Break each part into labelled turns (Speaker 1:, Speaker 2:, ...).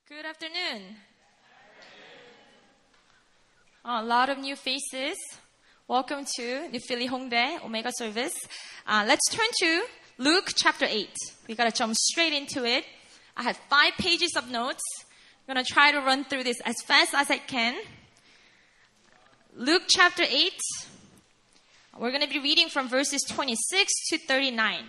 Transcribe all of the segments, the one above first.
Speaker 1: Good afternoon. A lot of new faces. Welcome to New Philly Hongdae Omega service. Let's turn to Luke chapter 8. We gotta jump straight into it. I have 5 pages of notes. I'm gonna try to run through this as fast as I can. Luke chapter 8. We're gonna be reading from verses 26 to 39.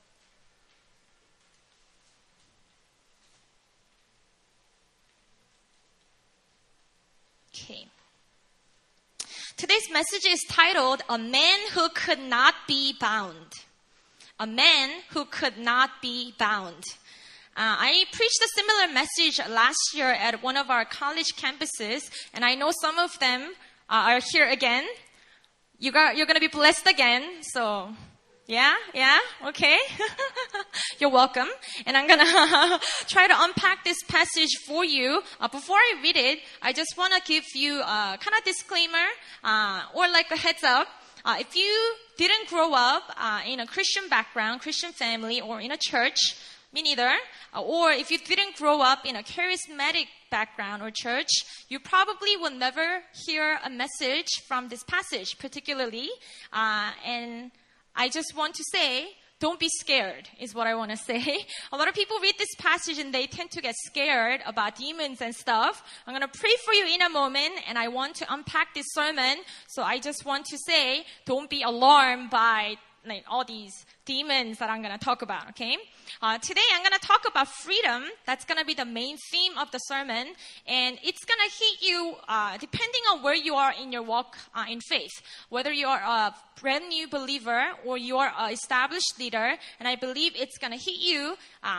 Speaker 1: Okay. Today's message is titled, A Man Who Could Not Be Bound. A Man Who Could Not Be Bound. I preached a similar message last year at one of our college campuses, and I know some of them are here again. You're going to be blessed again, so yeah, okay. You're welcome. And I'm going to try to unpack this passage for you. Before I read it, I just want to give you a kind of disclaimer or like a heads up. If you didn't grow up in a Christian background, Christian family, or in a church, me neither, or if you didn't grow up in a charismatic background or church, you probably will never hear a message from this passage particularly. And I just want to say, don't be scared, is what I want to say. A lot of people read this passage and they tend to get scared about demons and stuff. I'm going to pray for you in a moment, and I want to unpack this sermon. So I just want to say, don't be alarmed by all these demons that I'm going to talk about, okay? Today I'm going to talk about freedom. That's going to be the main theme of the sermon. And it's going to hit you depending on where you are in your walk in faith. Whether you are a brand new believer or you are an established leader. And I believe it's going to hit you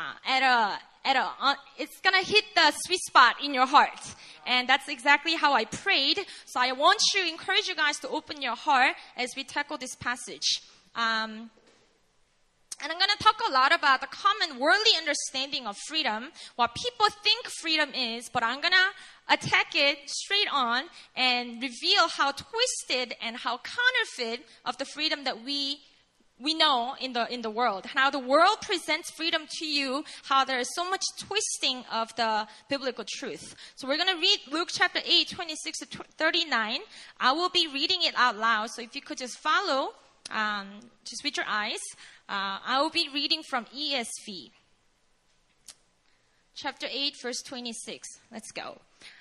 Speaker 1: it's going to hit the sweet spot in your heart. And that's exactly how I prayed. So I want to encourage you guys to open your heart as we tackle this passage. And I'm going to talk a lot about the common worldly understanding of freedom, what people think freedom is, but I'm going to attack it straight on and reveal how twisted and how counterfeit of the freedom that we know in the world. How the world presents freedom to you, how there is so much twisting of the biblical truth. So we're going to read Luke chapter 8, 26 to 39. I will be reading it out loud, so if you could just follow, just with your eyes. I will be reading from ESV. Chapter 8, verse 26. Let's go.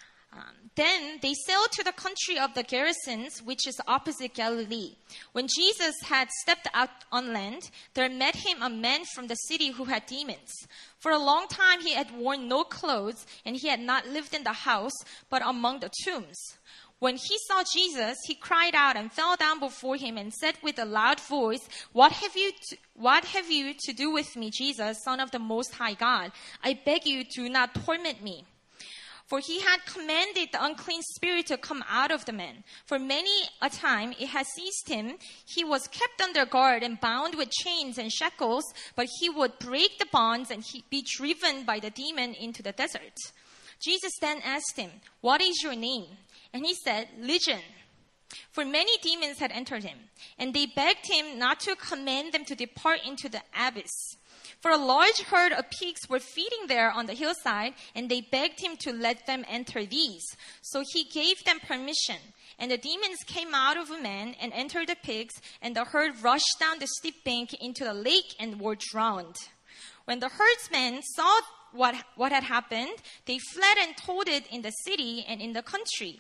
Speaker 1: Then they sailed to the country of the Gerasenes, which is opposite Galilee. When Jesus had stepped out on land, there met him a man from the city who had demons. For a long time he had worn no clothes, and he had not lived in the house, but among the tombs. When he saw Jesus, he cried out and fell down before him and said with a loud voice, What have you to do with me, Jesus, Son of the Most High God? I beg you, do not torment me. For he had commanded the unclean spirit to come out of the man. For many a time it had seized him. He was kept under guard and bound with chains and shackles, but he would break the bonds and be driven by the demon into the desert. Jesus then asked him, What is your name? And he said, Legion. For many demons had entered him, and they begged him not to command them to depart into the abyss. For a large herd of pigs were feeding there on the hillside, and they begged him to let them enter these. So he gave them permission. And the demons came out of a man and entered the pigs, and the herd rushed down the steep bank into the lake and were drowned. When the herdsmen saw what had happened, they fled and told it in the city and in the country.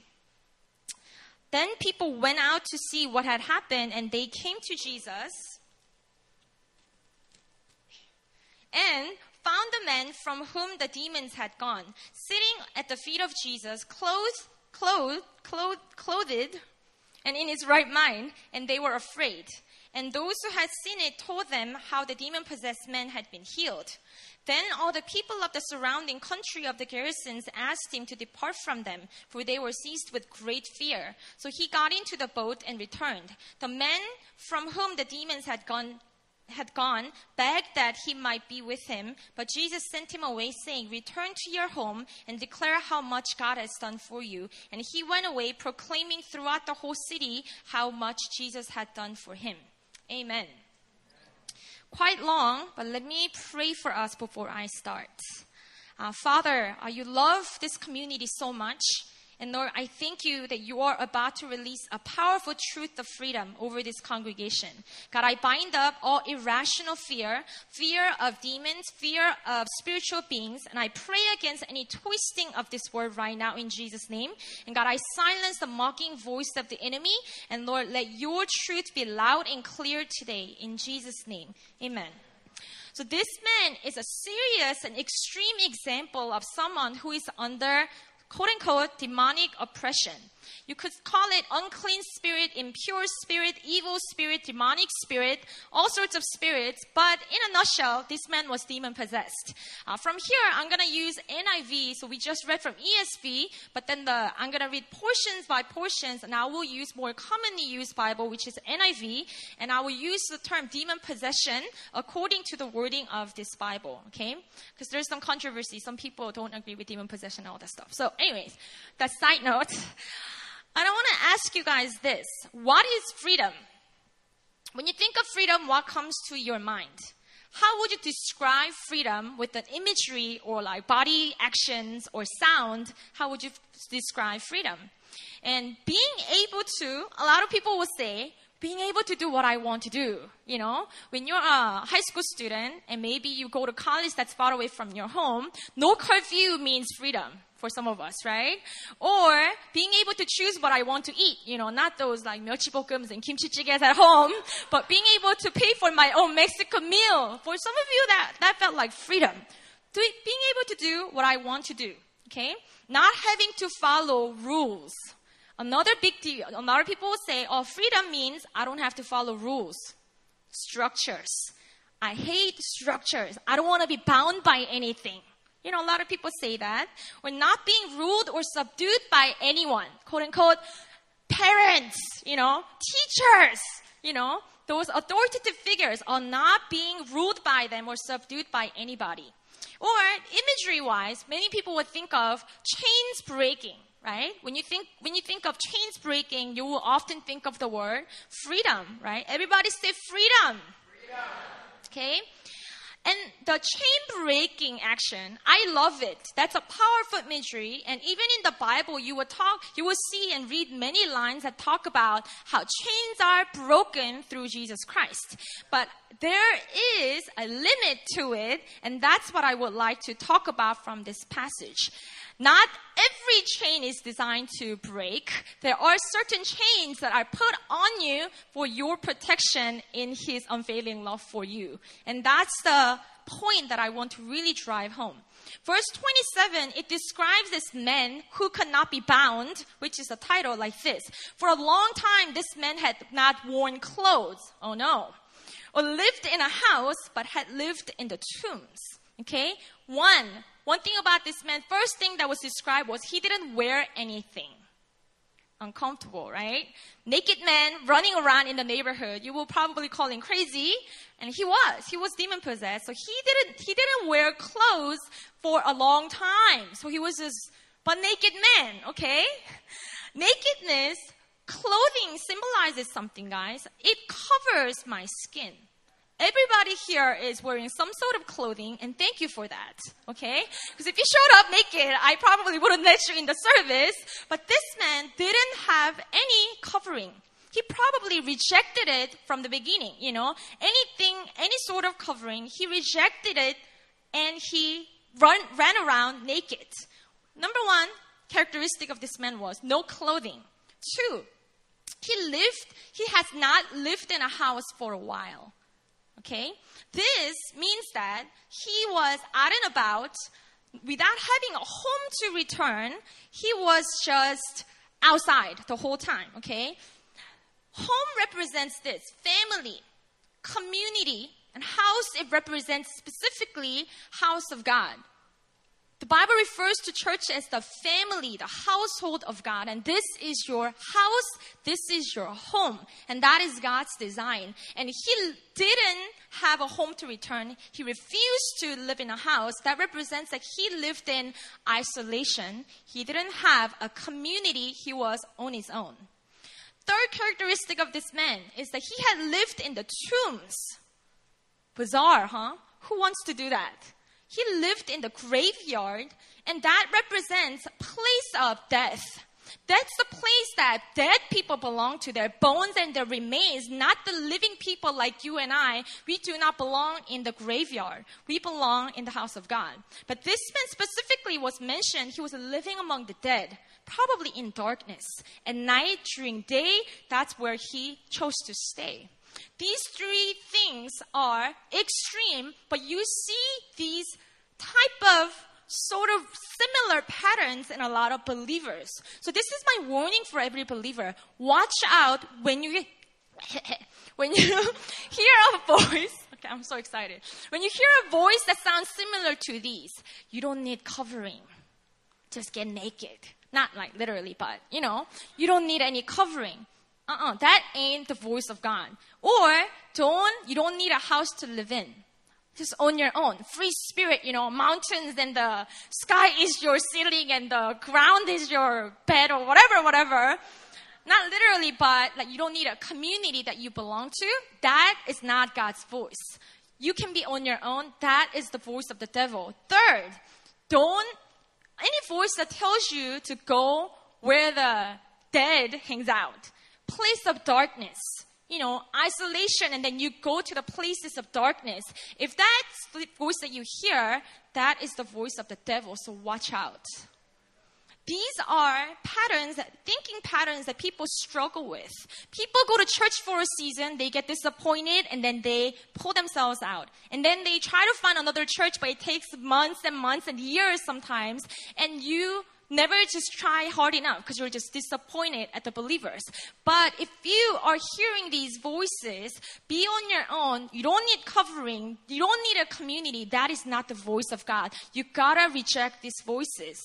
Speaker 1: Then people went out to see what had happened, and they came to Jesus and found the man from whom the demons had gone, sitting at the feet of Jesus, clothed, and in his right mind, and they were afraid. And those who had seen it told them how the demon-possessed man had been healed. Then all the people of the surrounding country of the Gerasenes asked him to depart from them, for they were seized with great fear. So he got into the boat and returned. The man from whom the demons had gone begged that he might be with him, but Jesus sent him away, saying, Return to your home and declare how much God has done for you. And he went away, proclaiming throughout the whole city how much Jesus had done for him. Amen. Quite long, but let me pray for us before I start. Father, you love this community so much. And Lord, I thank you that you are about to release a powerful truth of freedom over this congregation. God, I bind up all irrational fear of demons, fear of spiritual beings, and I pray against any twisting of this word right now in Jesus' name. And God, I silence the mocking voice of the enemy. And Lord, let your truth be loud and clear today in Jesus' name. Amen. So this man is a serious and extreme example of someone who is under quote-unquote demonic oppression. You could call it unclean spirit, impure spirit, evil spirit, demonic spirit, all sorts of spirits. But in a nutshell, this man was demon-possessed. From here, I'm going to use NIV. So we just read from ESV, but then I'm going to read portions by portions, and I will use more commonly used Bible, which is NIV, and I will use the term demon possession according to the wording of this Bible, okay? Because there's some controversy. Some people don't agree with demon possession and all that stuff. So anyways, that side note. And I want to ask you guys this. What is freedom? When you think of freedom, what comes to your mind? How would you describe freedom with an imagery or like body actions or sound? How would you describe freedom? And being able to, a lot of people will say, being able to do what I want to do. You know, when you're a high school student and maybe you go to college that's far away from your home, no curfew means freedom for some of us, right? Or being able to choose what I want to eat. You know, not those like 멸치볶음s and kimchi-jjigaes at home, but being able to pay for my own Mexican meal. For some of you, that felt like freedom. Being able to do what I want to do, okay? Not having to follow rules. Another big deal. A lot of people will say, oh, freedom means I don't have to follow rules. Structures. I hate structures. I don't want to be bound by anything. You know, a lot of people say that. Or not being ruled or subdued by anyone. Quote unquote, parents, you know, teachers, you know, those authoritative figures are not being ruled by them or subdued by anybody. Or imagery-wise, many people would think of chains breaking. Right? When you think of chains breaking, you will often think of the word freedom, right? Everybody say freedom. Freedom. Okay? And the chain breaking action, I love it. That's a powerful imagery. And even in the Bible, you will see and read many lines that talk about how chains are broken through Jesus Christ. But there is a limit to it, and that's what I would like to talk about from this passage. Not every chain is designed to break. There are certain chains that are put on you for your protection in His unfailing love for you. And that's the point that I want to really drive home. Verse 27, it describes this man who could not be bound, which is a title like this. For a long time, this man had not worn clothes. Oh no. Or lived in a house, but had lived in the tombs. Okay? One thing about this man, first thing that was described was he didn't wear anything. Uncomfortable, right? Naked man running around in the neighborhood. You will probably call him crazy. And he was demon possessed. So he didn't wear clothes for a long time. So he was this butt naked man, okay? Nakedness, clothing symbolizes something, guys. It covers my skin. Everybody here is wearing some sort of clothing, and thank you for that, okay? Because if you showed up naked, I probably wouldn't let you in the service. But this man didn't have any covering. He probably rejected it from the beginning, you know? Any sort of covering, he rejected it, and he ran around naked. Number one characteristic of this man was no clothing. 2, he has not lived in a house for a while. Okay? This means that he was out and about without having a home to return. He was just outside the whole time. Okay? Home represents this: family, community, and house, it represents specifically house of God. The Bible refers to church as the family, the household of God. And this is your house, this is your home. And that is God's design. And he didn't have a home to return. He refused to live in a house. That represents that he lived in isolation. He didn't have a community. He was on his own. Third characteristic of this man is that he had lived in the tombs. Bizarre, huh? Who wants to do that? He lived in the graveyard, and that represents a place of death. That's the place that dead people belong to, their bones and their remains, not the living people like you and I. We do not belong in the graveyard. We belong in the house of God. But this man specifically was mentioned, he was living among the dead, probably in darkness. At night, during day, that's where he chose to stay. These three things are extreme, but you see these type of sort of similar patterns in a lot of believers. So this is my warning for every believer. Watch out when you hear a voice. Okay, I'm so excited. When you hear a voice that sounds similar to these, you don't need covering. Just get naked. Not like literally, but you don't need any covering. That ain't the voice of God. Or you don't need a house to live in. Just on your own. Free spirit, mountains and the sky is your ceiling and the ground is your bed or whatever. Not literally, but like you don't need a community that you belong to. That is not God's voice. You can be on your own. That is the voice of the devil. Third, any voice that tells you to go where the dead hangs out. Place of darkness. Isolation, and then you go to the places of darkness. If that's the voice that you hear, that is the voice of the devil, so watch out. These are thinking patterns that people struggle with. People go to church for a season, they get disappointed, and then they pull themselves out. And then they try to find another church, but it takes months and months and years sometimes, and you never just try hard enough because you're just disappointed at the believers. But if you are hearing these voices, be on your own. You don't need covering. You don't need a community. That is not the voice of God. You gotta reject these voices.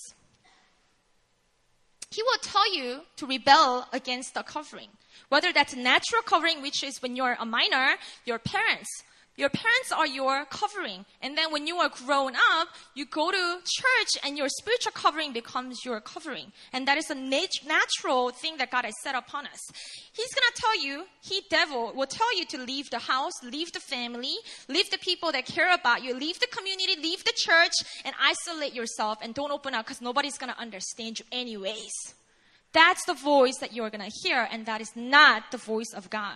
Speaker 1: He will tell you to rebel against the covering. Whether that's natural covering, which is when you're a minor, your parents. Your parents are your covering. And then when you are grown up, you go to church and your spiritual covering becomes your covering. And that is a natural thing that God has set upon us. He's going to tell you, devil, will tell you to leave the house, leave the family, leave the people that care about you, leave the community, leave the church, and isolate yourself and don't open up because nobody's going to understand you anyways. That's the voice that you're going to hear, and that is not the voice of God.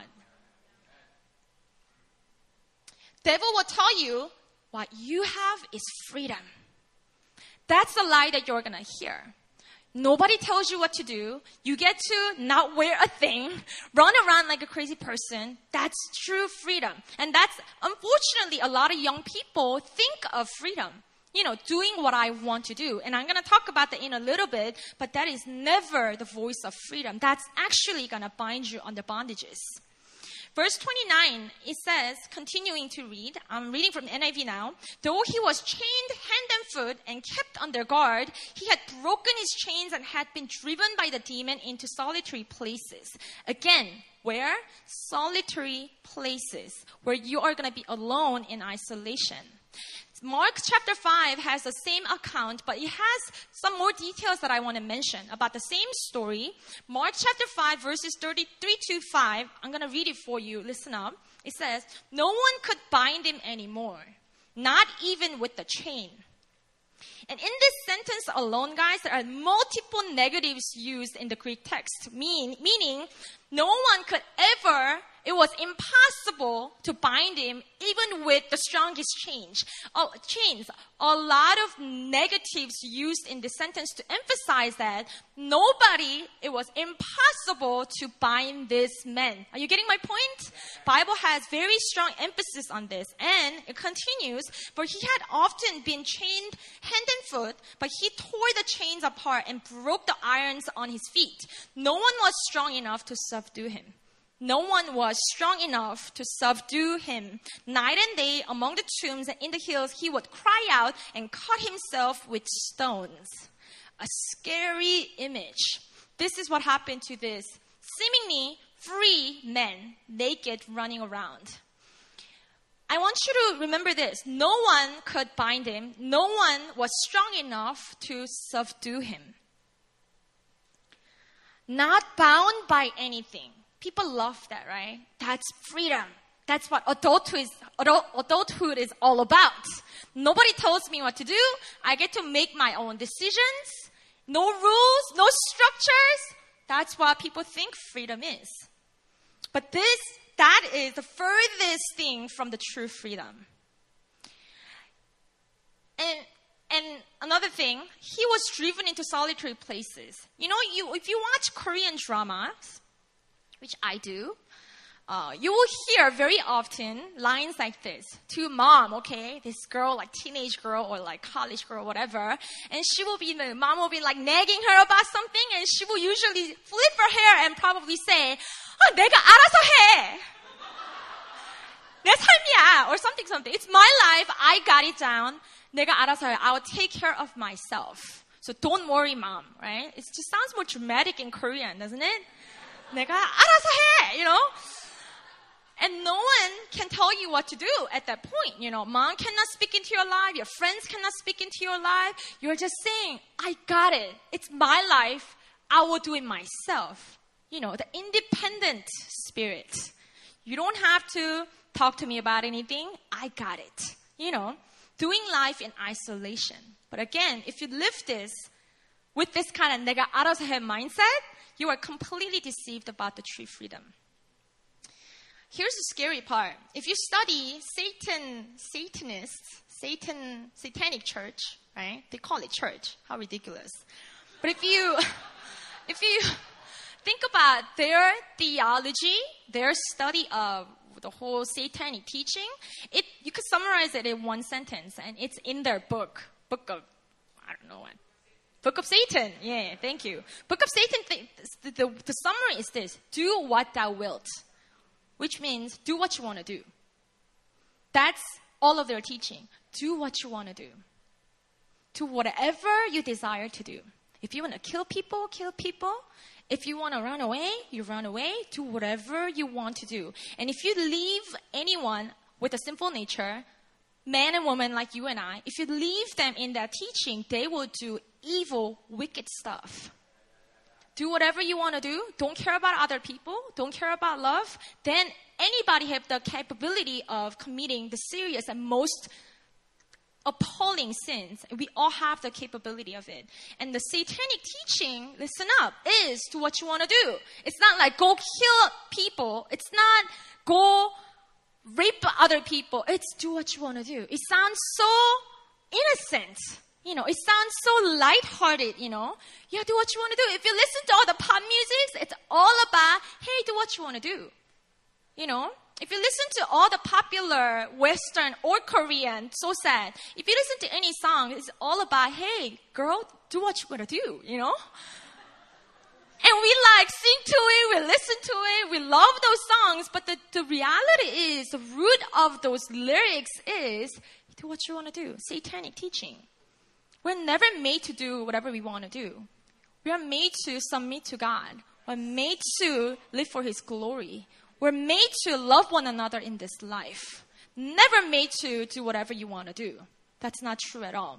Speaker 1: Devil will tell you what you have is freedom. That's the lie that you're going to hear. Nobody tells you what to do. You get to not wear a thing, run around like a crazy person. That's true freedom. And that's, unfortunately, a lot of young people think of freedom. Doing what I want to do. And I'm going to talk about that in a little bit, but that is never the voice of freedom. That's actually going to bind you under bondages. Verse 29, it says, continuing to read, I'm reading from the NIV now. Though he was chained hand and foot and kept under guard, he had broken his chains and had been driven by the demon into solitary places. Again, where? Solitary places, where you are going to be alone in isolation. Mark chapter 5 has the same account, but it has some more details that I want to mention about the same story. Mark chapter 5 verses 33 to 5. I'm going to read it for you. Listen up. It says, no one could bind him anymore, not even with the chain. And in this sentence alone, guys, there are multiple negatives used in the Greek text, meaning no one could ever, it was impossible to bind him even with the strongest chains. A lot of negatives used in the sentence to emphasize that it was impossible to bind this man. Are you getting my point? Bible has very strong emphasis on this. And it continues, for he had often been chained hand and foot, but he tore the chains apart and broke the irons on his feet. No one was strong enough to subdue him. No one was strong enough to subdue him. Night and day, among the tombs and in the hills, he would cry out and cut himself with stones. A scary image. This is what happened to this seemingly free man, naked, running around. I want you to remember this. No one could bind him. No one was strong enough to subdue him. Not bound by anything. People love that, right? That's freedom. That's what adulthood is all about. Nobody tells me what to do. I get to make my own decisions. No rules, no structures. That's what people think freedom is. But that is the furthest thing from the true freedom. And another thing, he was driven into solitary places. You know, if you watch Korean dramas, which I do, you will hear very often lines like this. To mom, okay, this girl, like teenage girl or like college girl, whatever, and mom will be like nagging her about something, and she will usually flip her hair and probably say, 내가 알아서 해. 내 삶이야, or something. It's my life, I got it down. 내가 알아서 해. I'll take care of myself. So don't worry, mom, right? It just sounds more dramatic in Korean, doesn't it? 내가 알아서 해, you know? And no one can tell you what to do at that point. You know, mom cannot speak into your life. Your friends cannot speak into your life. You're just saying, I got it. It's my life. I will do it myself. You know, the independent spirit. You don't have to talk to me about anything. I got it. You know, doing life in isolation. But again, if you live this with this kind of 내가 알아서 해 mindset, you are completely deceived about the true freedom. Here's the scary part. If you study satanic church, right? They call it church. How ridiculous. But if you think about their theology, their study of the whole satanic teaching, you could summarize it in one sentence, and it's in their book of, I don't know what. Book of Satan. Yeah, thank you. Book of Satan, the summary is this: do what thou wilt. Which means, do what you want to do. That's all of their teaching. Do what you want to do. Do whatever you desire to do. If you want to kill people, kill people. If you want to run away, you run away. Do whatever you want to do. And if you leave anyone with a sinful nature, man and woman like you and I, if you leave them in that teaching, they will do evil, wicked stuff. Do whatever you want to do. Don't care about other people. Don't care about love. Then anybody have the capability of committing the serious and most appalling sins. We all have the capability of it. And the satanic teaching, listen up, is do what you want to do. It's not like go kill people. It's not go rape other people. It's do what you want to do. It sounds so innocent. You know, it sounds so lighthearted, you know. Yeah, do what you want to do. If you listen to all the pop music, it's all about, hey, do what you want to do. You know, if you listen to all the popular Western or Korean, so sad. If you listen to any song, it's all about, hey, girl, do what you want to do, you know. And we like sing to it, we listen to it, we love those songs, but the reality is, the root of those lyrics is, do what you want to do. Satanic teaching. We're never made to do whatever we want to do. We are made to submit to God. We're made to live for His glory. We're made to love one another in this life. Never made to do whatever you want to do. That's not true at all.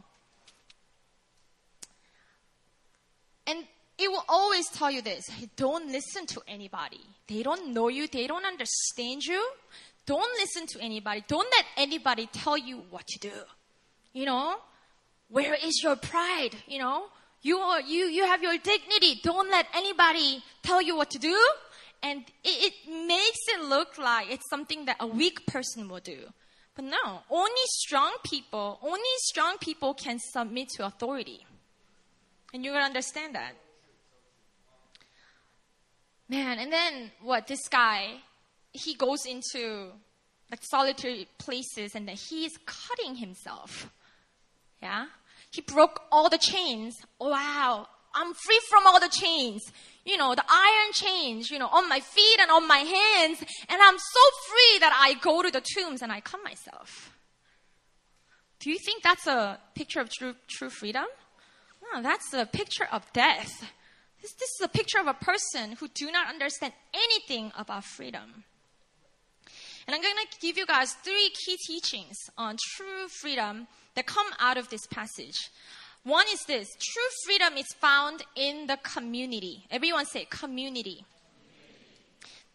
Speaker 1: And it will always tell you this. Hey, don't listen to anybody. They don't know you. They don't understand you. Don't listen to anybody. Don't let anybody tell you what to do. You know? Where is your pride? You know, you have your dignity. Don't let anybody tell you what to do. And it makes it look like it's something that a weak person will do. But no, only strong people can submit to authority. And you're going to understand that. Man, and then this guy, he goes into like solitary places and then he's cutting himself. Yeah? He broke all the chains. Wow. I'm free from all the chains. You know, the iron chains, you know, on my feet and on my hands. And I'm so free that I go to the tombs and I cut myself. Do you think that's a picture of true freedom? No, that's a picture of death. This is a picture of a person who do not understand anything about freedom. And I'm going to give you guys 3 key teachings on true freedom that come out of this passage. One is this: true freedom is found in the community. Everyone say community.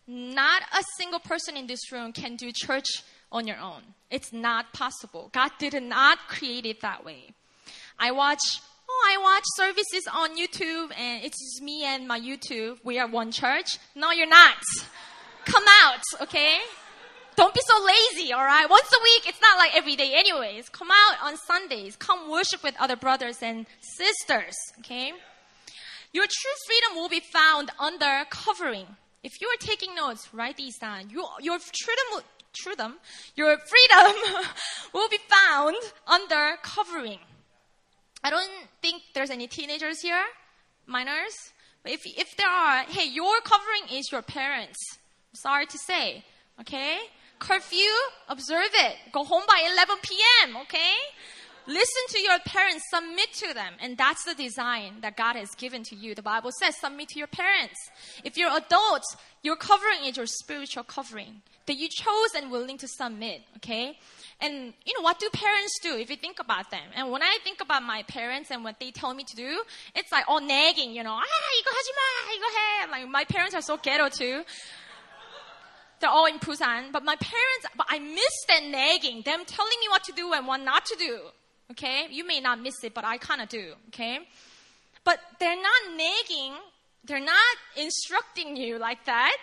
Speaker 1: not a single person in this room can do church on your own. It's not possible. God did not create it that way. I watch services on YouTube, and it's just me and my YouTube. We are one church. No, you're not. Come out, okay? Don't be so lazy, all right? Once a week, it's not like every day anyways. Come out on Sundays. Come worship with other brothers and sisters, okay? Your true freedom will be found under covering. If you are taking notes, write these down. Your freedom will be found under covering. I don't think there's any teenagers here, minors. But if there are, hey, your covering is your parents. I'm sorry to say, okay? Curfew, observe it. Go home by 11 p.m., okay? Listen to your parents, submit to them. And that's the design that God has given to you. The Bible says, submit to your parents. If you're adults, your covering is your spiritual covering that you chose and willing to submit, okay? And, what do parents do if you think about them? And when I think about my parents and what they tell me to do, it's like all nagging, 이거 하지 마, 이거 해. Like, my parents are so ghetto too. They're all in Busan. But I miss that nagging, them telling me what to do and what not to do. Okay? You may not miss it, but I kind of do. Okay? But they're not nagging. They're not instructing you like that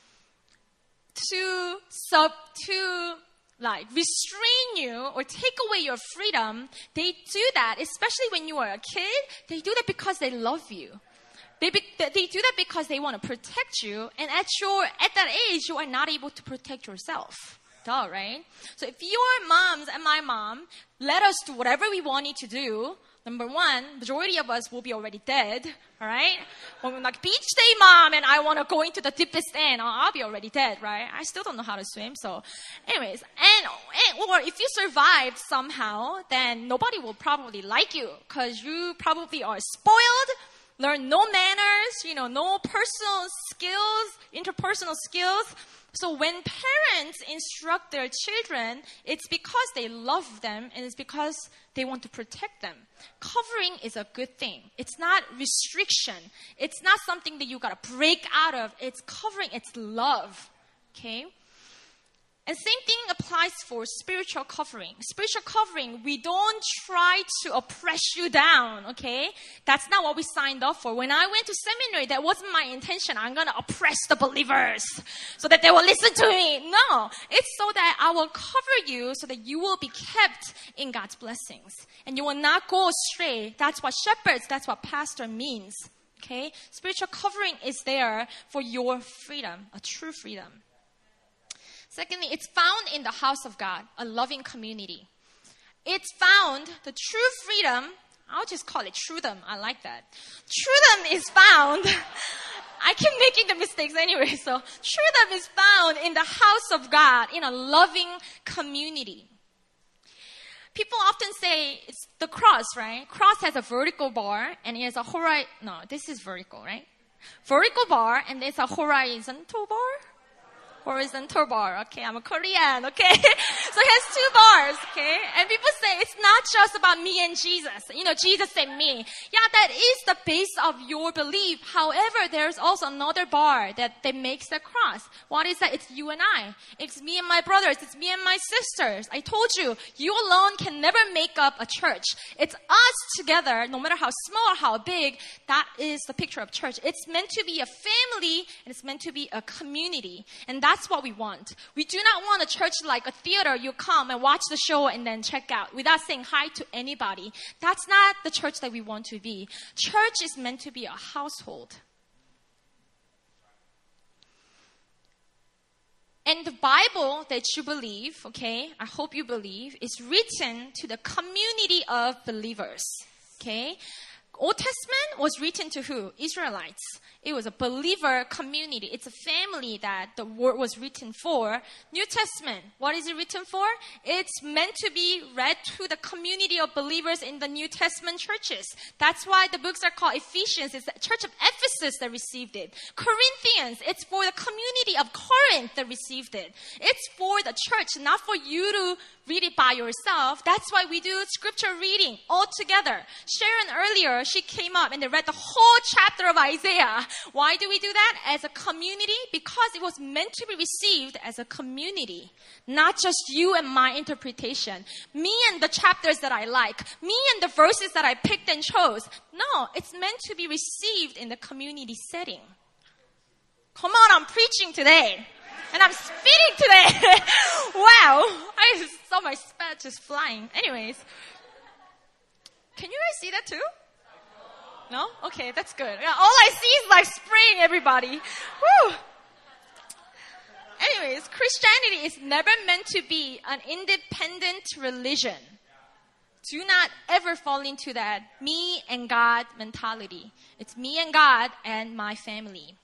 Speaker 1: to restrain you or take away your freedom. They do that, especially when you are a kid. They do that because they love you. They do that because they want to protect you. And at that age, you are not able to protect yourself. Duh, right? So if your moms and my mom let us do whatever we wanted to do, number one, majority of us will be already dead, all right? When I'm like, beach day mom, and I want to go into the deepest end, I'll be already dead, right? I still don't know how to swim, so anyways. Or if you survived somehow, then nobody will probably like you because you probably are spoiled, learn no manners, no personal skills, interpersonal skills. So when parents instruct their children, it's because they love them and it's because they want to protect them. Covering is a good thing. It's not restriction. It's not something that you gotta break out of. It's covering. It's love. Okay? And same thing applies for spiritual covering. Spiritual covering, we don't try to oppress you down, okay? That's not what we signed up for. When I went to seminary, that wasn't my intention. I'm going to oppress the believers so that they will listen to me. No, it's so that I will cover you so that you will be kept in God's blessings. And you will not go astray. That's what shepherds, that's what pastor means, okay? Spiritual covering is there for your freedom, a true freedom. Secondly, it's found in the house of God, a loving community. It's found, the true freedom, I'll just call it trudom. I like that. Trudom is found, I keep making the mistakes anyway, so trudom is found in the house of God, in a loving community. People often say it's the cross, right? Cross has a vertical bar and it has a horizontal, no, this is vertical, right? Vertical bar and there's a horizontal bar? Horizontal bar, okay, I'm a Korean, okay? So it has two bars, okay? And people say it's not just about me and Jesus. Jesus and me. Yeah, that is the base of your belief. However, there's also another bar that makes the cross. What is that? It's you and I. It's me and my brothers. It's me and my sisters. I told you, you alone can never make up a church. It's us together, no matter how small or how big, that is the picture of church. It's meant to be a family and it's meant to be a community. And that's what we want. We do not want a church like a theater. You come and watch the show and then check out without saying hi to anybody. That's not the church that we want to be. Church is meant to be a household. And the Bible that you believe, okay, I hope you believe, is written to the community of believers, okay? Old Testament was written to who? Israelites. It was a believer community. It's a family that the word was written for. New Testament, what is it written for? It's meant to be read to the community of believers in the New Testament churches. That's why the books are called Ephesians. It's the church of Ephesus that received it. Corinthians, it's for the community of Corinth that received it. It's for the church, not for you to read it by yourself. That's why we do scripture reading all together. Sharon earlier, she came up and they read the whole chapter of Isaiah. Why do we do that? As a community? Because it was meant to be received as a community. Not just you and my interpretation. Me and the chapters that I like. Me and the verses that I picked and chose. No, it's meant to be received in the community setting. Come on, I'm preaching today. And I'm spitting today. Wow. I saw my spat just flying. Anyways. Can you guys see that too? No? Okay, that's good. Yeah, all I see is like spraying everybody. Woo. Anyways, Christianity is never meant to be an independent religion. Do not ever fall into that me and God mentality. It's me and God and my family.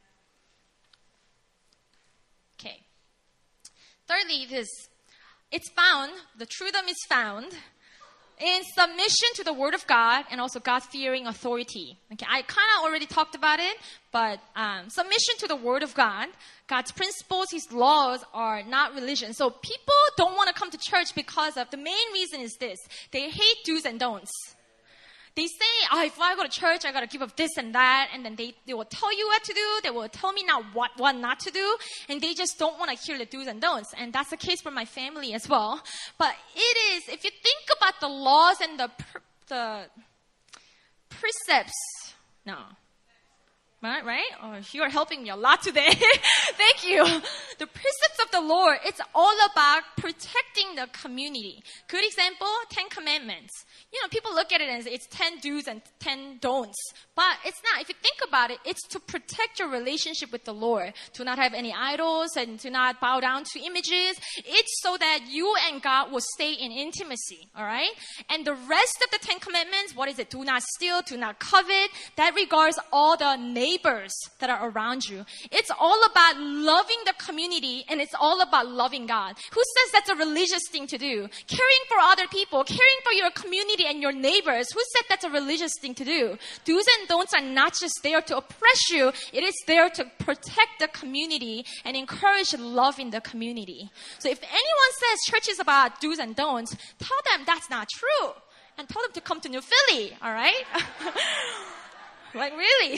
Speaker 1: Okay. Thirdly, it's found, the truthum is found in submission to the Word of God and also God-fearing authority. Okay, I kind of already talked about it, but submission to the Word of God, God's principles, His laws are not religion. So people don't want to come to church because of, the main reason is this, they hate do's and don'ts. They say, if I go to church, I got to give up this and that. And then they will tell you what to do. They will tell me now what not to do. And they just don't want to hear the do's and don'ts. And that's the case for my family as well. But it is, if you think about the laws and the precepts, no. Right? Oh, you are helping me a lot today. Thank you. The precepts of the Lord, it's all about protecting the community. Good example, 10 Commandments. People look at it as it's 10 do's and 10 don'ts. But it's not. If you think about it, it's to protect your relationship with the Lord. To not have any idols and to not bow down to images. It's so that you and God will stay in intimacy. All right? And the rest of the 10 Commandments, what is it? Do not steal, do not covet. That regards all the neighbors that are around you. It's all about loving the community and it's all about loving God. Who says that's a religious thing to do? Caring for other people, caring for your community and your neighbors. Who said that's a religious thing to do? Do's and don'ts are not just there to oppress you. It is there to protect the community and encourage love in the community. So if anyone says church is about do's and don'ts, tell them that's not true. And tell them to come to New Philly, all right? Like really?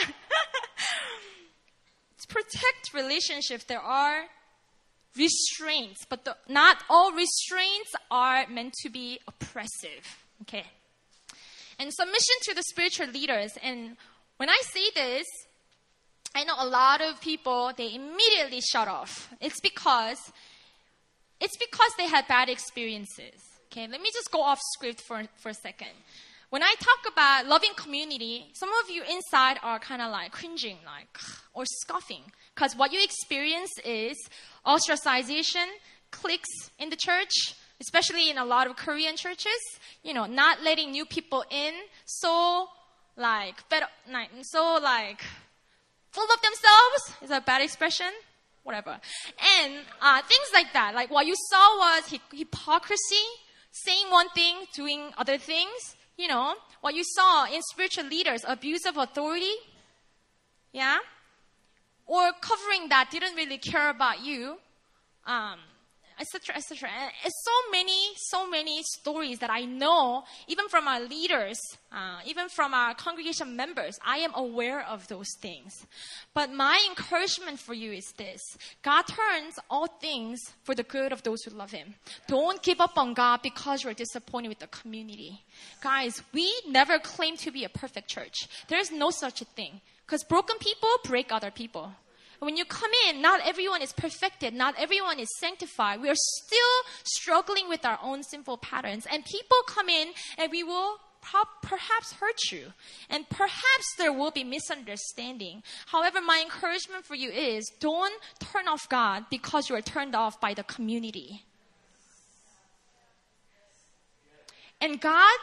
Speaker 1: To protect relationships, there are restraints, but not all restraints are meant to be oppressive. Okay. And submission to the spiritual leaders. And when I say this, I know a lot of people, they immediately shut off. It's because they had bad experiences. Okay, let me just go off script for a second. When I talk about loving community, some of you inside are kind of like cringing, or scoffing. Because what you experience is ostracization, cliques in the church, especially in a lot of Korean churches, not letting new people in, so full of themselves. Is that a bad expression? Whatever. And things like that. Like what you saw was hypocrisy, saying one thing, doing other things. What you saw in spiritual leaders, abuse of authority, yeah? Or covering that didn't really care about you, etc., etc. And it's so many stories that I know, even from our leaders, even from our congregation members. I am aware of those things. But my encouragement for you is this. God turns all things for the good of those who love Him. Don't give up on God because you're disappointed with the community. Guys, we never claim to be a perfect church. There is no such a thing. Because broken people break other people. When you come in, not everyone is perfected. Not everyone is sanctified. We are still struggling with our own sinful patterns. And people come in and we will perhaps hurt you. And perhaps there will be misunderstanding. However, my encouragement for you is don't turn off God because you are turned off by the community. And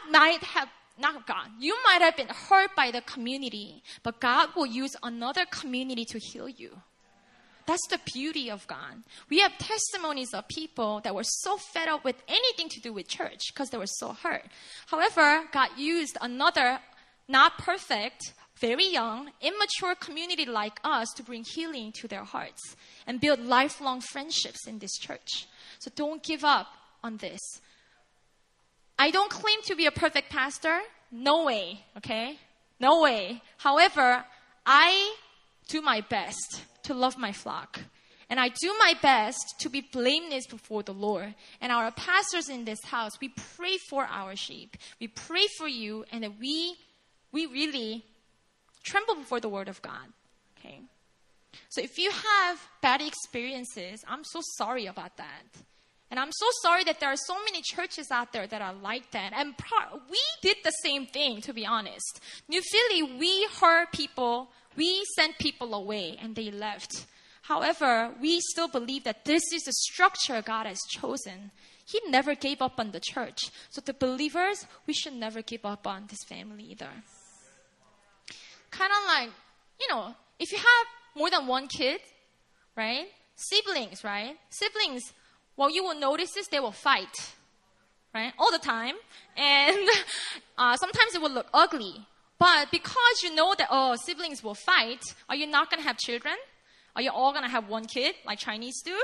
Speaker 1: you might have been hurt by the community, but God will use another community to heal you. That's the beauty of God. We have testimonies of people that were so fed up with anything to do with church because they were so hurt. However, God used another not perfect, very young, immature community like us to bring healing to their hearts and build lifelong friendships in this church. So don't give up on this. I don't claim to be a perfect pastor. No way, okay? No way. However, I do my best to love my flock. And I do my best to be blameless before the Lord. And our pastors in this house, we pray for our sheep. We pray for you, and that we really tremble before the word of God. Okay? So if you have bad experiences, I'm so sorry about that. And I'm so sorry that there are so many churches out there that are like that. And we did the same thing, to be honest. New Philly, we heard people, we sent people away, and they left. However, we still believe that this is the structure God has chosen. He never gave up on the church. So the believers, we should never give up on this family either. Kind of like, if you have more than one kid, right? Siblings, right? Siblings, what you will notice is they will fight, right? All the time. And sometimes it will look ugly. But because you know that, siblings will fight, are you not going to have children? Are you all going to have one kid like Chinese do?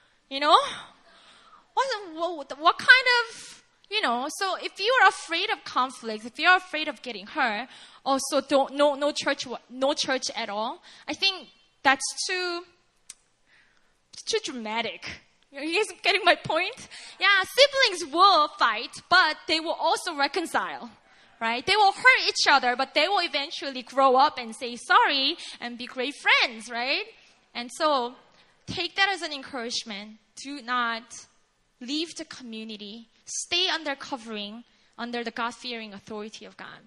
Speaker 1: What kind of, so if you are afraid of conflicts, if you're afraid of getting hurt, also no church at all. I think that's too dramatic. You guys getting my point? Yeah, siblings will fight, but they will also reconcile. Right? They will hurt each other, but they will eventually grow up and say sorry and be great friends, right? And so, take that as an encouragement. Do not leave the community. Stay under covering, under the God-fearing authority of God.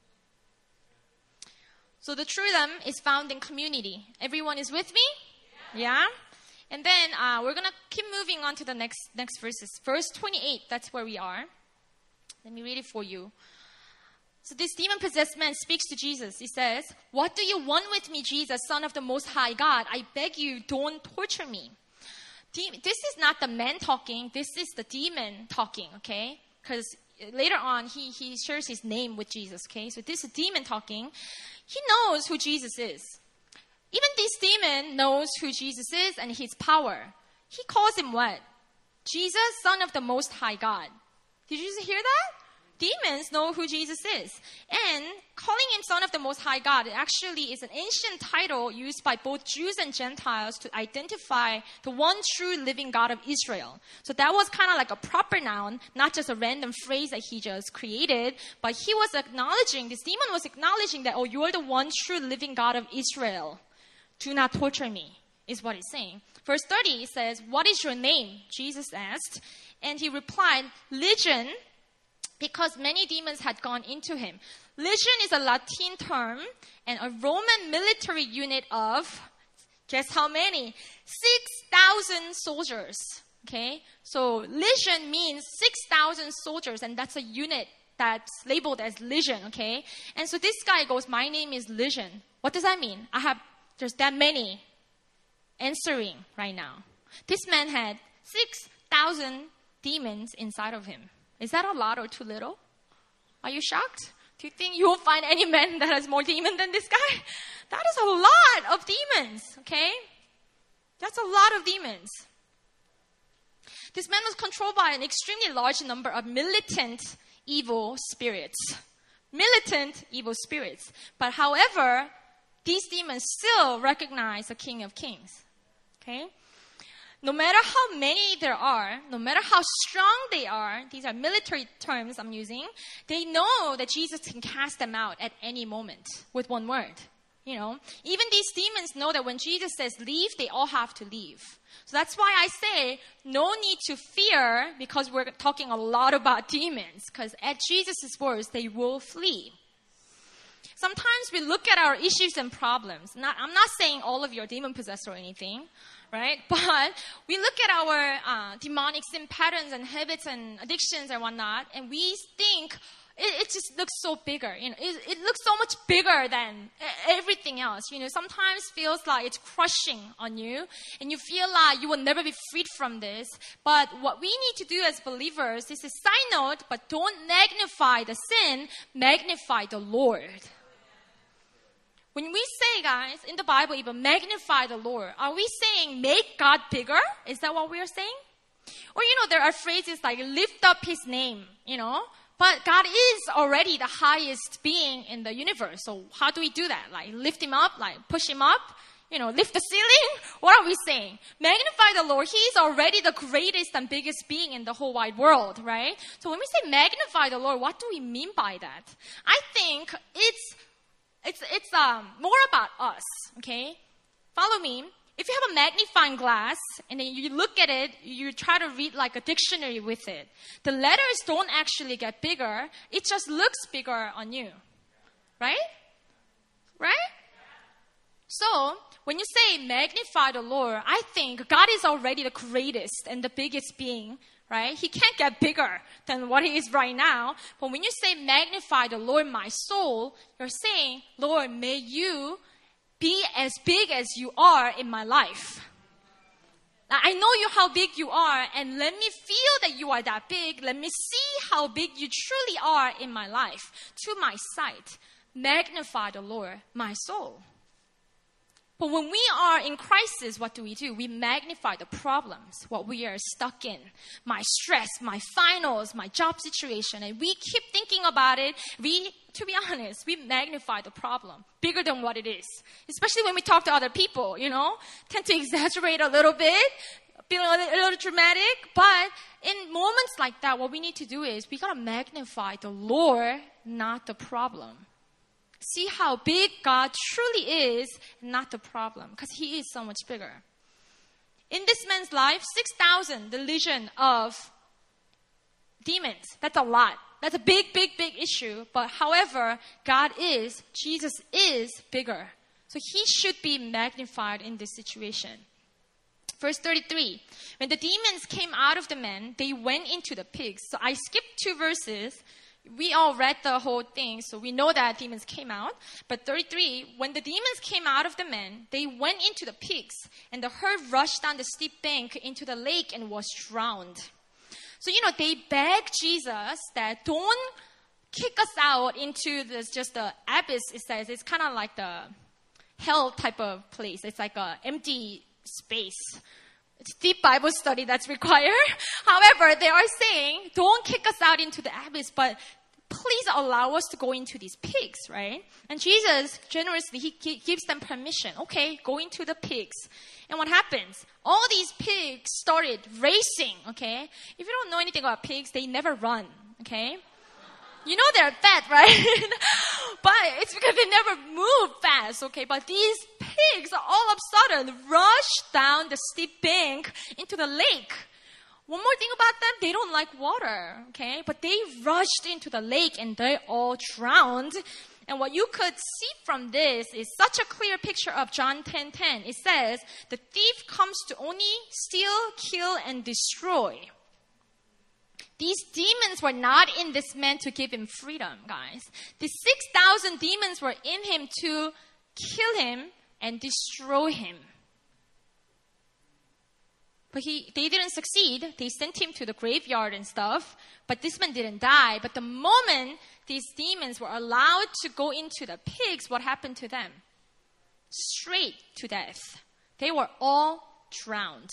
Speaker 1: So the freedom is found in community. Everyone is with me? Yeah? And then we're going to keep moving on to the next verses. Verse 28, that's where we are. Let me read it for you. So this demon-possessed man speaks to Jesus. He says, "What do you want with me, Jesus, Son of the Most High God? I beg you, don't torture me." This is not the man talking. This is the demon talking, okay? Because later on, he shares his name with Jesus, okay? So this is demon talking. He knows who Jesus is. Even this demon knows who Jesus is and his power. He calls him what? Jesus, Son of the Most High God. Did you hear that? Demons know who Jesus is. And calling him Son of the Most High God actually is an ancient title used by both Jews and Gentiles to identify the one true living God of Israel. So that was kind of like a proper noun, not just a random phrase that he just created, but he was acknowledging, this demon was acknowledging that, you are the one true living God of Israel. Do not torture me, is what he's saying. Verse 30 says, "What is your name?" Jesus asked. And he replied, "Legion," because many demons had gone into him. Legion is a Latin term and a Roman military unit of, guess how many? 6,000 soldiers. Okay? So legion means 6,000 soldiers, and that's a unit that's labeled as legion. Okay? And so this guy goes, "My name is Legion." What does that mean? There's that many answering right now. This man had 6,000 demons inside of him. Is that a lot or too little? Are you shocked? Do you think you will find any man that has more demon than this guy? That is a lot of demons, okay? That's a lot of demons. This man was controlled by an extremely large number of militant evil spirits. Militant evil spirits. But however, these demons still recognize the King of Kings, okay? No matter how many there are, no matter how strong they are, these are military terms I'm using, they know that Jesus can cast them out at any moment with one word. Even these demons know that when Jesus says leave, they all have to leave. So that's why I say no need to fear, because we're talking a lot about demons, because at Jesus' words, they will flee. Sometimes we look at our issues and problems. I'm not saying all of you are demon-possessed or anything, right? But we look at our demonic sin patterns and habits and addictions and whatnot, and we think it just looks so bigger. It looks so much bigger than everything else. Sometimes feels like it's crushing on you, and you feel like you will never be freed from this. But what we need to do as believers, this is a side note, but don't magnify the sin, magnify the Lord. When we say, guys, in the Bible, even magnify the Lord, are we saying make God bigger? Is that what we are saying? Or, there are phrases like lift up his name, But God is already the highest being in the universe. So how do we do that? Like lift him up, like push him up, lift the ceiling? What are we saying? Magnify the Lord. He is already the greatest and biggest being in the whole wide world, right? So when we say magnify the Lord, what do we mean by that? I think it's more about us, okay? Follow me. If you have a magnifying glass and then you look at it, you try to read like a dictionary with it. The letters don't actually get bigger. It just looks bigger on you. Right? Right? So, when you say magnify the Lord, I think God is already the greatest and the biggest being, right? He can't get bigger than what he is right now. But when you say magnify the Lord, my soul, you're saying, Lord, may you be as big as you are in my life. Now, I know how big you are, and let me feel that you are that big. Let me see how big you truly are in my life. To my sight, magnify the Lord, my soul. But when we are in crisis, what do? We magnify the problems, what we are stuck in. My stress, my finals, my job situation. And we keep thinking about it. To be honest, we magnify the problem bigger than what it is. Especially when we talk to other people, tend to exaggerate a little bit, feeling a little dramatic. But in moments like that, what we need to do is we got to magnify the Lord, not the problem. See how big God truly is, not the problem, because he is so much bigger. In this man's life, 6,000, the legion of demons. That's a lot. That's a big, big, big issue. But however, Jesus is bigger. So he should be magnified in this situation. Verse 33, when the demons came out of the man, they went into the pigs. So I skipped 2 verses. We all read the whole thing, so we know that demons came out. But 33, when the demons came out of the man, they went into the pigs, and the herd rushed down the steep bank into the lake and was drowned. So, they begged Jesus that don't kick us out into this just the abyss. It says it's kind of like the hell type of place. It's like an empty space. It's deep Bible study that's required. However, they are saying, don't kick us out into the abyss, but please allow us to go into these pigs, right? And Jesus, generously, he gives them permission. Okay, go into the pigs. And what happens? All these pigs started racing, okay? If you don't know anything about pigs, they never run, okay? You know they're fat, right? But it's because they never move fast, okay? But these pigs all of a sudden rush down the steep bank into the lake. One more thing about them, they don't like water, okay? But they rushed into the lake and they all drowned. And what you could see from this is such a clear picture of John 10:10. It says, the thief comes to only steal, kill, and destroy. These demons were not in this man to give him freedom, guys. The 6,000 demons were in him to kill him and destroy him. But they didn't succeed. They sent him to the graveyard and stuff. But this man didn't die. But the moment these demons were allowed to go into the pigs, what happened to them? Straight to death. They were all drowned.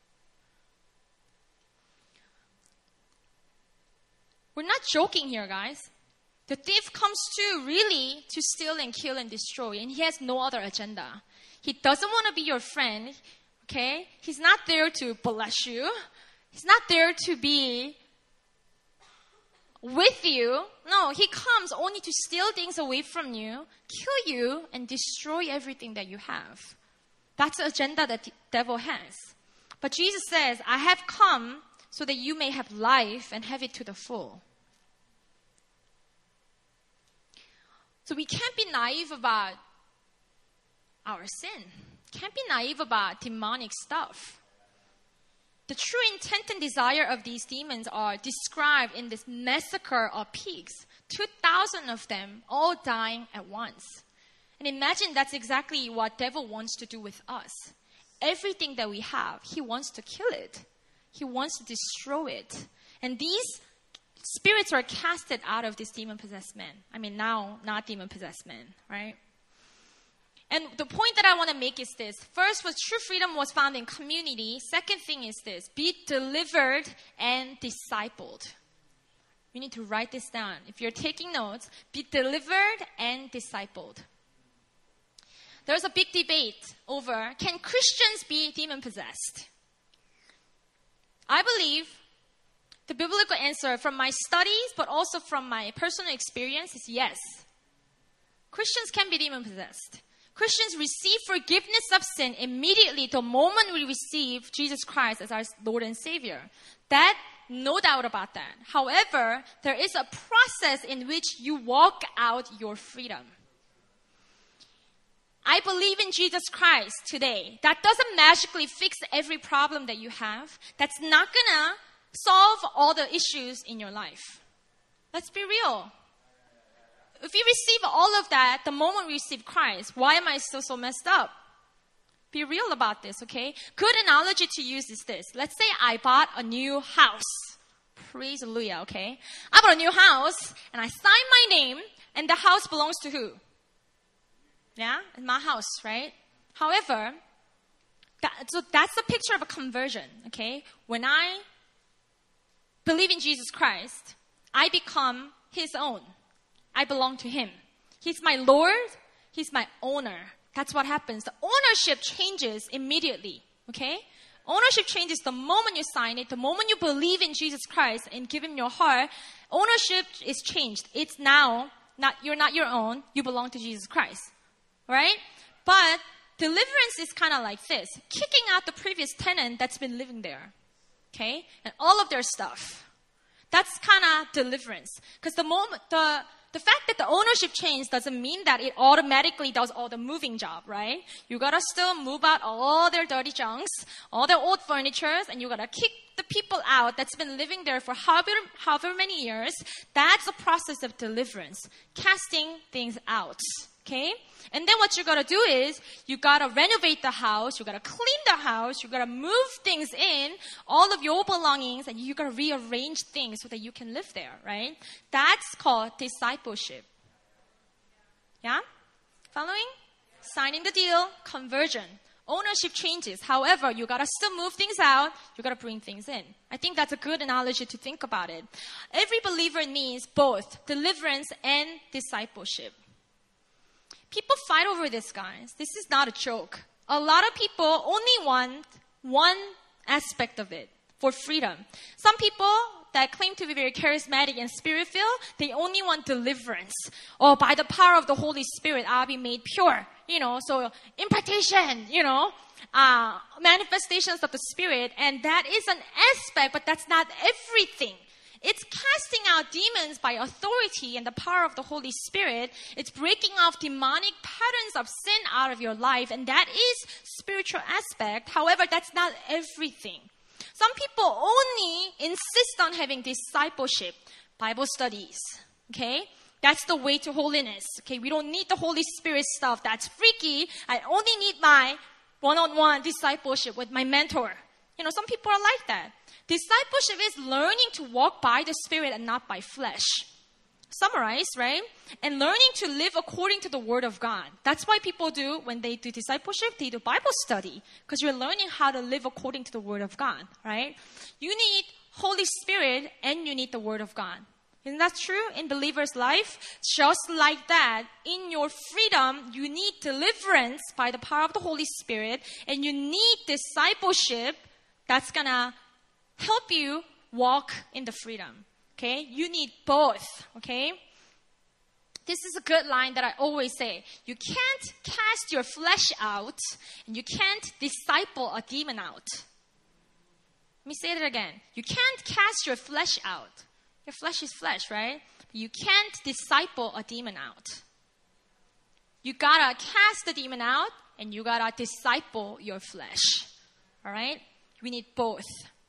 Speaker 1: We're not joking here, guys. The thief comes really to steal and kill and destroy, and he has no other agenda. He doesn't want to be your friend, okay? He's not there to bless you. He's not there to be with you. No, he comes only to steal things away from you, kill you, and destroy everything that you have. That's the agenda that the devil has. But Jesus says, I have come so that you may have life and have it to the full. So we can't be naive about our sin. Can't be naive about demonic stuff. The true intent and desire of these demons are described in this massacre of pigs. 2,000 of them all dying at once. And imagine that's exactly what devil wants to do with us. Everything that we have, he wants to kill it. He wants to destroy it. And these spirits are casted out of this demon-possessed man. I mean, now, not demon-possessed man, right? And the point that I want to make is this. First was true freedom was found in community. Second thing is this. Be delivered and discipled. You need to write this down. If you're taking notes, be delivered and discipled. There's a big debate over, can Christians be demon-possessed? I believe the biblical answer from my studies, but also from my personal experience, is yes. Christians can be demon-possessed. Christians receive forgiveness of sin immediately the moment we receive Jesus Christ as our Lord and Savior. That, no doubt about that. However, there is a process in which you walk out your freedom. I believe in Jesus Christ today. That doesn't magically fix every problem that you have. That's not gonna solve all the issues in your life. Let's be real. If you receive all of that the moment we receive Christ, why am I still so messed up? Be real about this, okay? Good analogy to use is this. Let's say I bought a new house. Praise hallelujah, okay? I bought a new house, and I signed my name, and the house belongs to who? Yeah? It's my house, right? However, so that's a picture of a conversion, okay? When I believe in Jesus Christ, I become His own. I belong to Him. He's my Lord. He's my owner. That's what happens. The ownership changes immediately. Okay? Ownership changes the moment you sign it, the moment you believe in Jesus Christ and give Him your heart. Ownership is changed. It's now you're not your own. You belong to Jesus Christ. Right? But deliverance is kind of like this: kicking out the previous tenant that's been living there. Okay? And all of their stuff. That's kind of deliverance. Because the fact that the ownership changed doesn't mean that it automatically does all the moving job, right? You gotta still move out all their dirty junks, all their old furnitures, and you gotta kick the people out that's been living there for however many years. That's a process of deliverance. Casting things out. Okay? And then what you gotta do is, you gotta renovate the house, you gotta clean the house, you gotta move things in, all of your belongings, and you gotta rearrange things so that you can live there, right? That's called discipleship. Yeah? Following? Signing the deal, conversion. Ownership changes. However, you gotta still move things out, you gotta bring things in. I think that's a good analogy to think about it. Every believer needs both deliverance and discipleship. People fight over this, guys. This is not a joke. A lot of people only want one aspect of it for freedom. Some people that claim to be very charismatic and spirit-filled, they only want deliverance. Oh, by the power of the Holy Spirit, I'll be made pure. So impartation, manifestations of the Spirit. And that is an aspect, but that's not everything. It's casting out demons by authority and the power of the Holy Spirit. It's breaking off demonic patterns of sin out of your life. And that is spiritual aspect. However, that's not everything. Some people only insist on having discipleship, Bible studies. Okay? That's the way to holiness. Okay? We don't need the Holy Spirit stuff. That's freaky. I only need my one-on-one discipleship with my mentor. Some people are like that. Discipleship is learning to walk by the Spirit and not by flesh. Summarize, right? And learning to live according to the Word of God. That's why people do, when they do discipleship, they do Bible study. Because you're learning how to live according to the Word of God, right? You need Holy Spirit and you need the Word of God. Isn't that true in believer's life? Just like that, in your freedom, you need deliverance by the power of the Holy Spirit. And you need discipleship that's going to help you walk in the freedom. Okay? You need both. Okay? This is a good line that I always say. You can't cast your flesh out, and you can't disciple a demon out. Let me say that again. You can't cast your flesh out. Your flesh is flesh, right? You can't disciple a demon out. You gotta cast the demon out, and you gotta disciple your flesh. All right? We need both.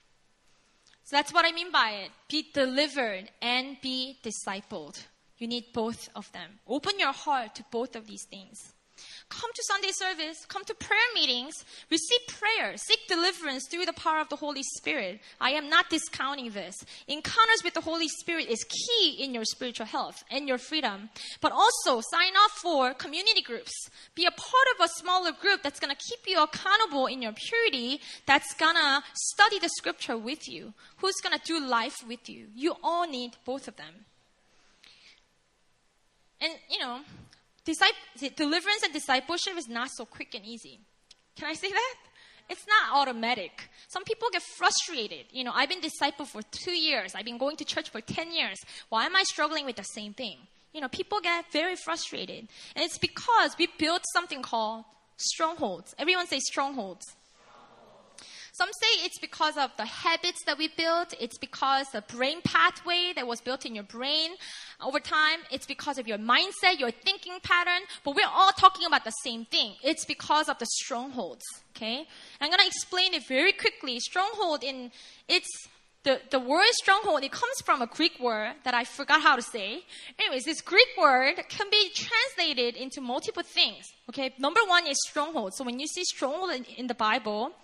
Speaker 1: So that's what I mean by it. Be delivered and be discipled. You need both of them. Open your heart to both of these things. Come to Sunday service, come to prayer meetings, receive prayer, seek deliverance through the power of the Holy Spirit. I am not discounting this. Encounters with the Holy Spirit is key in your spiritual health and your freedom. But also sign up for community groups. Be a part of a smaller group that's going to keep you accountable in your purity, that's going to study the scripture with you, who's going to do life with you. You all need both of them. And, deliverance and discipleship is not so quick and easy. Can I say that? It's not automatic. Some people get frustrated. I've been discipled for 2 years. I've been going to church for 10 years. Why am I struggling with the same thing? People get very frustrated. And it's because we built something called strongholds. Everyone say strongholds. Some say it's because of the habits that we built. It's because the brain pathway that was built in your brain over time. It's because of your mindset, your thinking pattern. But we're all talking about the same thing. It's because of the strongholds. Okay? I'm going to explain it very quickly. Stronghold the word stronghold, it comes from a Greek word that I forgot how to say. Anyways, this Greek word can be translated into multiple things. Okay? Number one is stronghold. So when you see stronghold in the Bible,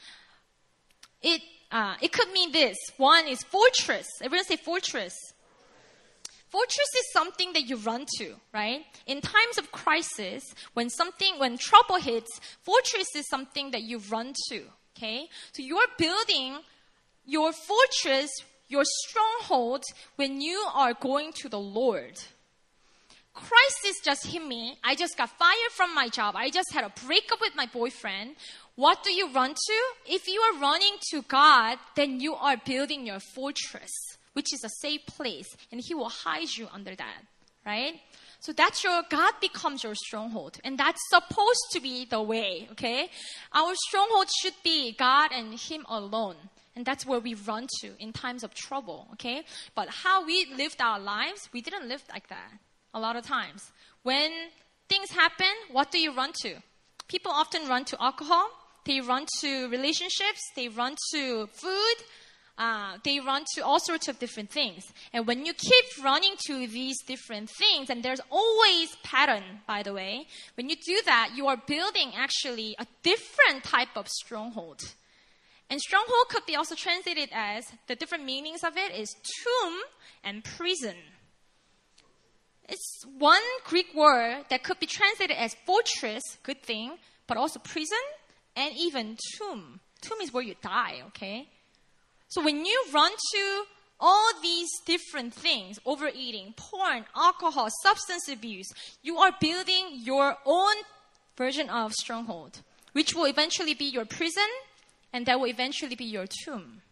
Speaker 1: it could mean this. One is fortress. Everyone say fortress. Fortress is something that you run to, right? In times of crisis, when trouble hits, fortress is something that you run to, okay? So you're building your fortress, your stronghold, when you are going to the Lord. Crisis just hit me. I just got fired from my job. I just had a breakup with my boyfriend. What do you run to? If you are running to God, then you are building your fortress, which is a safe place, and He will hide you under that, right? So God becomes your stronghold, and that's supposed to be the way, okay? Our stronghold should be God and Him alone, and that's where we run to in times of trouble, okay? But how we lived our lives, we didn't live like that a lot of times. When things happen, what do you run to? People often run to alcohol. They run to relationships. They run to food. They run to all sorts of different things. And when you keep running to these different things, and there's always pattern, by the way, when you do that, you are building actually a different type of stronghold. And stronghold could be also translated as, the different meanings of it is tomb and prison. It's one Greek word that could be translated as fortress, good thing, but also prison, and even tomb. Tomb is where you die, okay? So when you run to all these different things, overeating, porn, alcohol, substance abuse, you are building your own version of stronghold, which will eventually be your prison, and that will eventually be your tomb.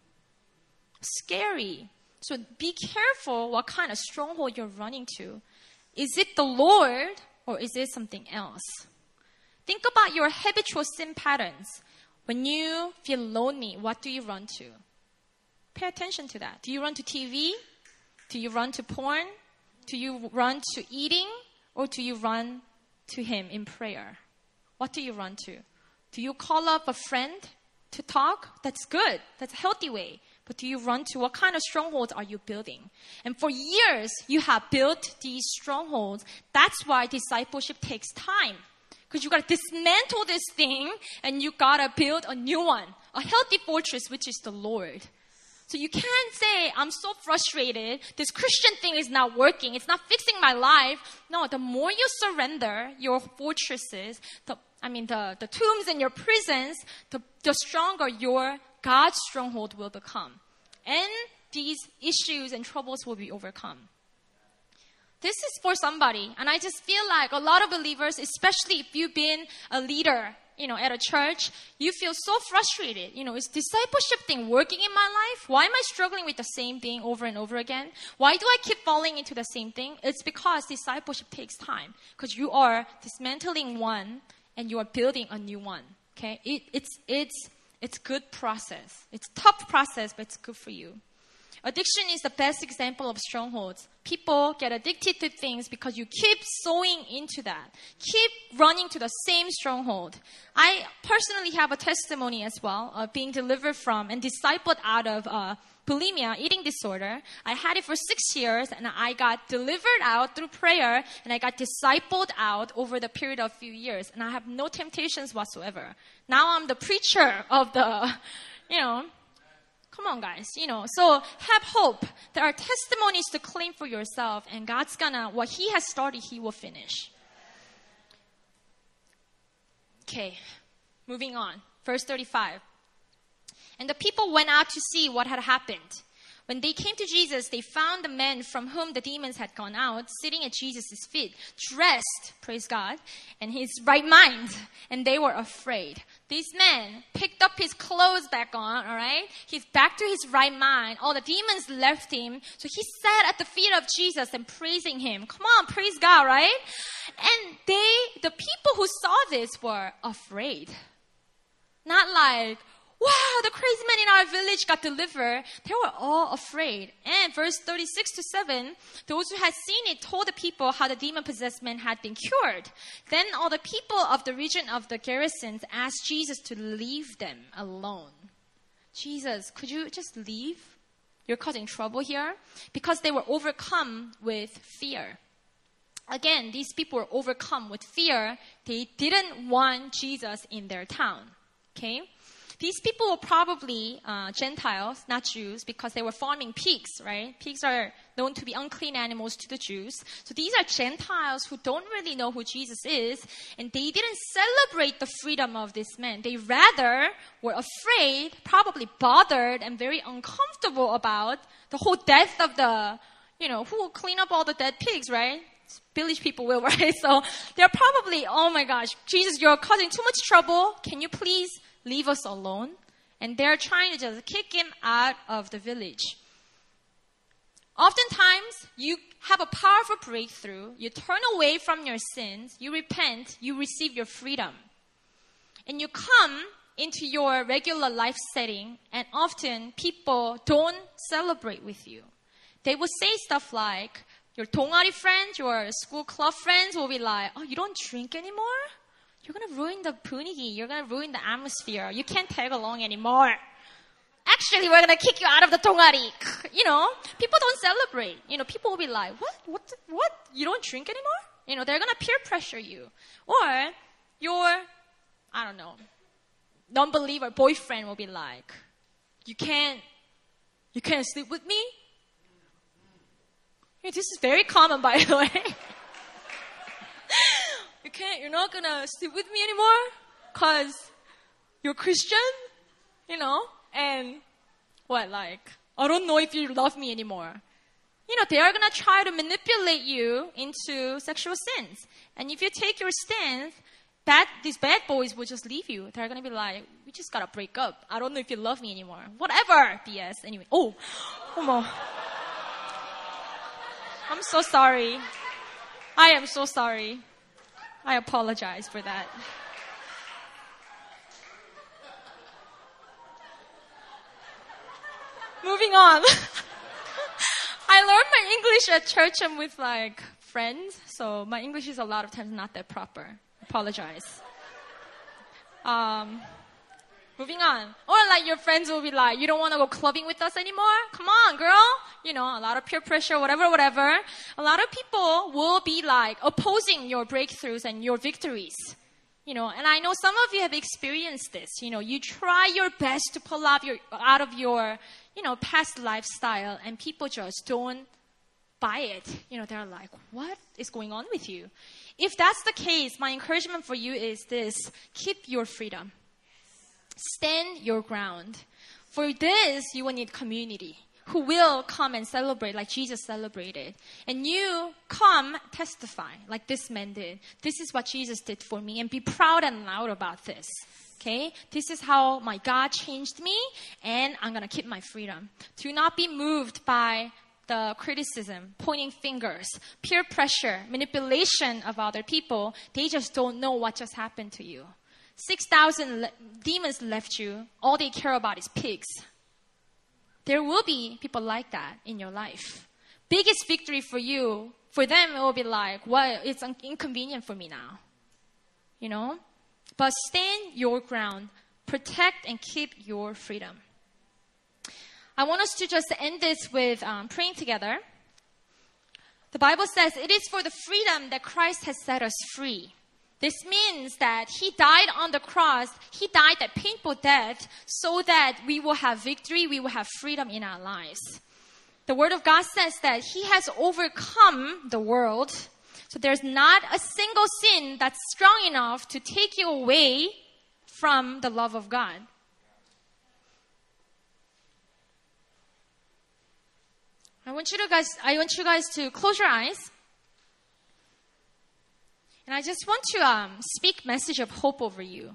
Speaker 1: Scary. So be careful what kind of stronghold you're running to. Is it the Lord, or is it something else? Think about your habitual sin patterns. When you feel lonely, what do you run to? Pay attention to that. Do you run to TV? Do you run to porn? Do you run to eating? Or do you run to Him in prayer? What do you run to? Do you call up a friend to talk? That's good. That's a healthy way. But do you run to, what kind of strongholds are you building? And for years, you have built these strongholds. That's why discipleship takes time. Because you got to dismantle this thing, and you got to build a new one. A healthy fortress, which is the Lord. So you can't say, I'm so frustrated. This Christian thing is not working. It's not fixing my life. No, the more you surrender your fortresses, the tombs and your prisons, the stronger your God's stronghold will become. And these issues and troubles will be overcome. This is for somebody. And I just feel like a lot of believers, especially if you've been a leader, at a church, you feel so frustrated. Is discipleship thing working in my life? Why am I struggling with the same thing over and over again? Why do I keep falling into the same thing? It's because discipleship takes time. Because you are dismantling one and you are building a new one. Okay? It's good process. It's tough process, but it's good for you. Addiction is the best example of strongholds. People get addicted to things because you keep sowing into that. Keep running to the same stronghold. I personally have a testimony as well of being delivered from and discipled out of bulimia, eating disorder. I had it for 6 years, and I got delivered out through prayer, and I got discipled out over the period of a few years, and I have no temptations whatsoever. Now I'm the preacher of the, come on guys, so have hope. There are testimonies to claim for yourself, and God's what He has started, He will finish. Okay, moving on. Verse 35. And the people went out to see what had happened. When they came to Jesus, they found the men from whom the demons had gone out sitting at Jesus' feet, dressed, praise God, in his right mind. And they were afraid. These men picked up his clothes back on, all right? He's back to his right mind. All the demons left him. So he sat at the feet of Jesus and praising him. Come on, praise God, right? And the people who saw this were afraid. Not like, wow, the crazy man in our village got delivered. They were all afraid. And verse 36-7, those who had seen it told the people how the demon-possessed man had been cured. Then all the people of the region of the Gerasenes asked Jesus to leave them alone. Jesus, could you just leave? You're causing trouble here. Because they were overcome with fear. Again, these people were overcome with fear. They didn't want Jesus in their town. Okay? These people were probably Gentiles, not Jews, because they were farming pigs, right? Pigs are known to be unclean animals to the Jews. So these are Gentiles who don't really know who Jesus is, and they didn't celebrate the freedom of this man. They rather were afraid, probably bothered, and very uncomfortable about the whole death of who will clean up all the dead pigs, right? Village people will, right? So they're probably, oh my gosh, Jesus, you're causing too much trouble. Can you please leave us alone? And they're trying to just kick him out of the village. Oftentimes, you have a powerful breakthrough. You turn away from your sins. You repent. You receive your freedom. And you come into your regular life setting, and often people don't celebrate with you. They will say stuff like, your 동아리 friends, your school club friends will be like, oh, you don't drink anymore? You're going to ruin the 분위기. You're going to ruin the atmosphere. You can't tag along anymore. Actually, we're going to kick you out of the 동아리. People don't celebrate. People will be like, what? You don't drink anymore? They're going to peer pressure you. Or your, non-believer boyfriend will be like, you can't sleep with me? This is very common, by the way. You're not gonna sleep with me anymore? Cause you're Christian? And I don't know if you love me anymore. They are gonna try to manipulate you into sexual sins. And if you take your stance, these bad boys will just leave you. They're gonna be like, we just gotta break up. I don't know if you love me anymore. Whatever, BS. Anyway, I'm so sorry. I am so sorry. I apologize for that. Moving on. I learned my English at church and with friends, so my English is a lot of times not that proper. Apologize. Moving on. Or your friends will be like, you don't want to go clubbing with us anymore? Come on, girl. A lot of peer pressure, whatever. A lot of people will be opposing your breakthroughs and your victories. And I know some of you have experienced this. You try your best to pull out of your past lifestyle, and people just don't buy it. They're like, what is going on with you? If that's the case, my encouragement for you is this: keep your freedom. Stand your ground. For this, you will need community who will come and celebrate like Jesus celebrated. And you come testify like this man did. This is what Jesus did for me, and be proud and loud about this. Okay? This is how my God changed me, and I'm going to keep my freedom. Do not be moved by the criticism, pointing fingers, peer pressure, manipulation of other people. They just don't know what just happened to you. 6,000 demons left you. All they care about is pigs. There will be people like that in your life. Biggest victory for you, for them it will be like, well, it's inconvenient for me now. But stand your ground. Protect and keep your freedom. I want us to just end this with praying together. The Bible says it is for the freedom that Christ has set us free. This means that He died on the cross. He died that painful death so that we will have victory, we will have freedom in our lives. The Word of God says that He has overcome the world. So there's not a single sin that's strong enough to take you away from the love of God. I want you guys to close your eyes. And I just want to speak message of hope over you.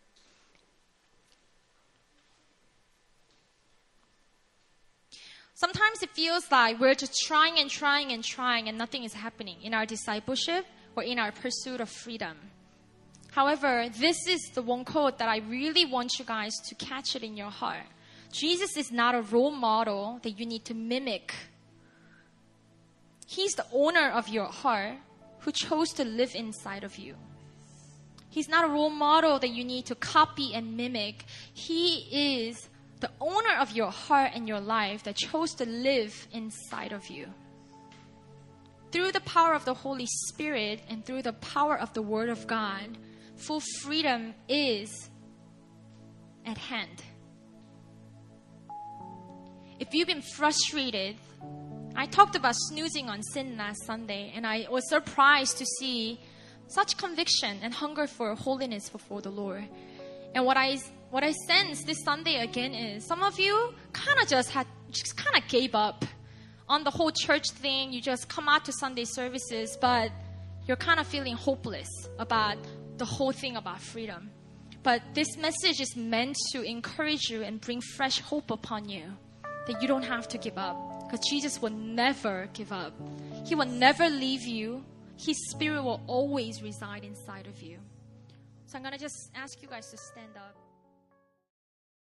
Speaker 1: Sometimes it feels like we're just trying and nothing is happening in our discipleship or in our pursuit of freedom. However, this is the one quote that I really want you guys to catch it in your heart. Jesus is not a role model that you need to mimic. He's the owner of your heart who chose to live inside of you. He's not a role model that you need to copy and mimic. He is the owner of your heart and your life that chose to live inside of you. Through the power of the Holy Spirit and through the power of the Word of God, full freedom is at hand. If you've been frustrated, I talked about snoozing on sin last Sunday, and I was surprised to see such conviction and hunger for holiness before the Lord. And what I sensed this Sunday again is some of you kind of gave up on the whole church thing. You just come out to Sunday services, but you're kind of feeling hopeless about the whole thing about freedom. But this message is meant to encourage you and bring fresh hope upon you that you don't have to give up. Because Jesus will never give up. He will never leave you. His Spirit will always reside inside of you. So I'm going to just ask you guys to stand up.